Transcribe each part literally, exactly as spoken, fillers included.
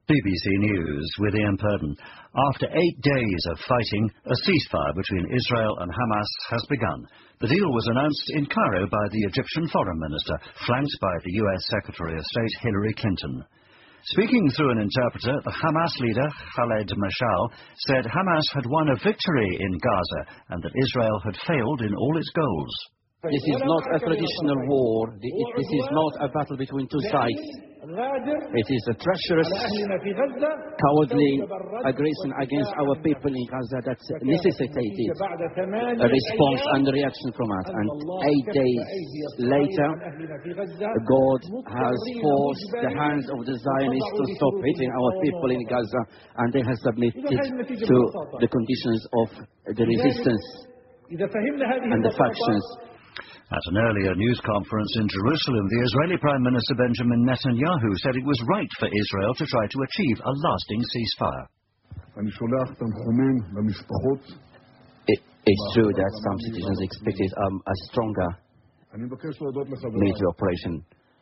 B B C News with Ian Purden. After eight days of fighting, a ceasefire between Israel and Hamas has begun. The deal was announced in Cairo by the Egyptian Foreign Minister, flanked by the U S Secretary of State Hillary Clinton. Speaking through an interpreter, the Hamas leader, Khaled Mashal, said Hamas had won a victory in Gaza and that Israel had failed in all its goals. This is not a traditional war. This is not a battle between two sides. It is a treacherous, cowardly aggression against our people in Gaza that necessitated a response and a reaction from us. And eight days later, God has forced the hands of the Zionists to stop hitting our people in Gaza, and they have submitted to the conditions of the resistance and the factions. At an earlier news conference in Jerusalem, the Israeli Prime Minister Benjamin Netanyahu said it was right for Israel to try to achieve a lasting ceasefire. It, it's true that some citizens expected um, a stronger military operation.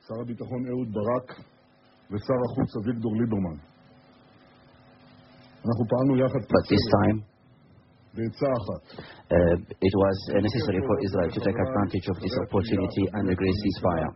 But this time, Uh, it was uh, necessary for Israel to take advantage of this opportunity and agree ceasefire.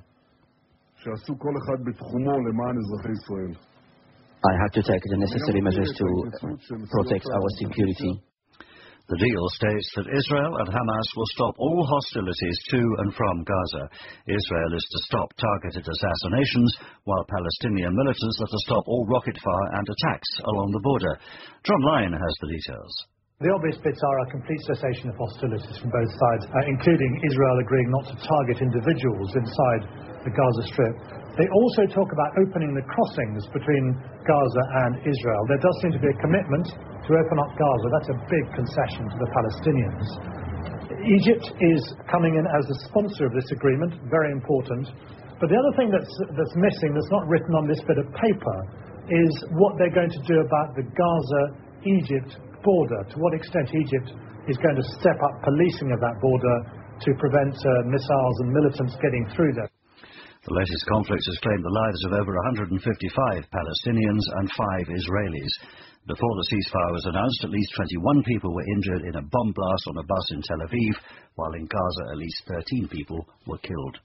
I had to take the necessary measures to protect our security. The deal states that Israel and Hamas will stop all hostilities to and from Gaza. Israel is to stop targeted assassinations, while Palestinian militants are to stop all rocket fire and attacks along the border. John Lyon has the details. The obvious bits are a complete cessation of hostilities from both sides, uh, including Israel agreeing not to target individuals inside the Gaza Strip. They also talk about opening the crossings between Gaza and Israel. There does seem to be a commitment to open up Gaza. That's a big concession to the Palestinians. Egypt is coming in as a sponsor of this agreement, very important. But the other thing that's, that's missing, that's not written on this bit of paper, is what they're going to do about the Gaza-Egypt border, to what extent Egypt is going to step up policing of that border to prevent uh, missiles and militants getting through there. The latest conflict has claimed the lives of over one hundred fifty-five Palestinians and five Israelis. Before the ceasefire was announced, at least twenty-one people were injured in a bomb blast on a bus in Tel Aviv, while in Gaza at least thirteen people were killed.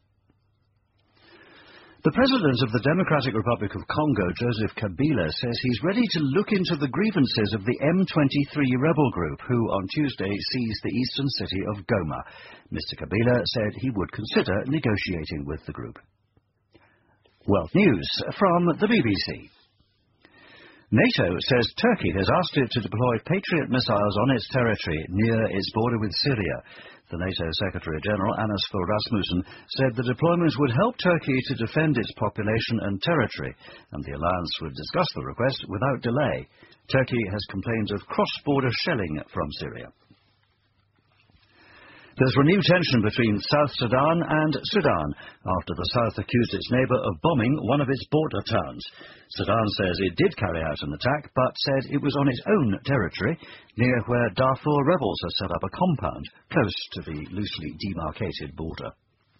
The President of the Democratic Republic of Congo, Joseph Kabila, says he's ready to look into the grievances of the M twenty-three rebel group, who on Tuesday seized the eastern city of Goma. Mister Kabila said he would consider negotiating with the group. World News from the B B C. NATO says Turkey has asked it to deploy Patriot missiles on its territory near its border with Syria. The NATO Secretary-General, Anas Fogh Rasmussen, said the deployments would help Turkey to defend its population and territory, and the alliance would discuss the request without delay. Turkey has complained of cross-border shelling from Syria. There's renewed tension between South Sudan and Sudan after the South accused its neighbour of bombing one of its border towns. Sudan says it did carry out an attack, but said it was on its own territory, near where Darfur rebels have set up a compound close to the loosely demarcated border.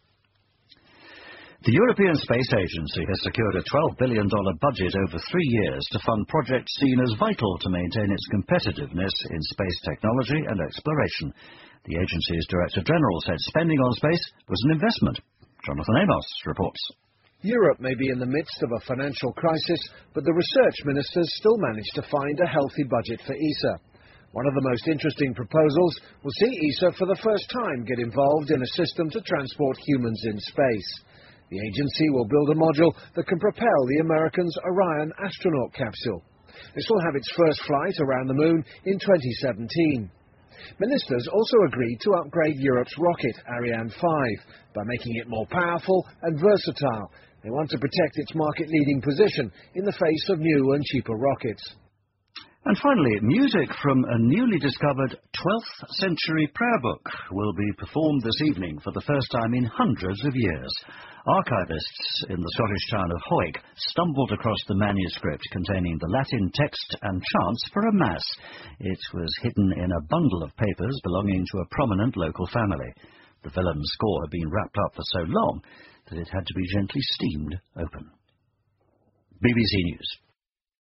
The European Space Agency has secured a twelve billion dollars budget over three years to fund projects seen as vital to maintain its competitiveness in space technology and exploration. The agency's Director General said spending on space was an investment. Jonathan Amos reports. Europe may be in the midst of a financial crisis, but the research ministers still managed to find a healthy budget for E S A. One of the most interesting proposals will see E S A for the first time get involved in a system to transport humans in space. The agency will build a module that can propel the Americans' Orion astronaut capsule. This will have its first flight around the moon in twenty seventeen. Ministers also agreed to upgrade Europe's rocket, Ariane five, by making it more powerful and versatile. They want to protect its market-leading position in the face of new and cheaper rockets. And finally, music from a newly discovered twelfth century prayer book will be performed this evening for the first time in hundreds of years. Archivists in the Scottish town of Hawick stumbled across the manuscript containing the Latin text and chants for a mass. It was hidden in a bundle of papers belonging to a prominent local family. The vellum score had been wrapped up for so long that it had to be gently steamed open. B B C News.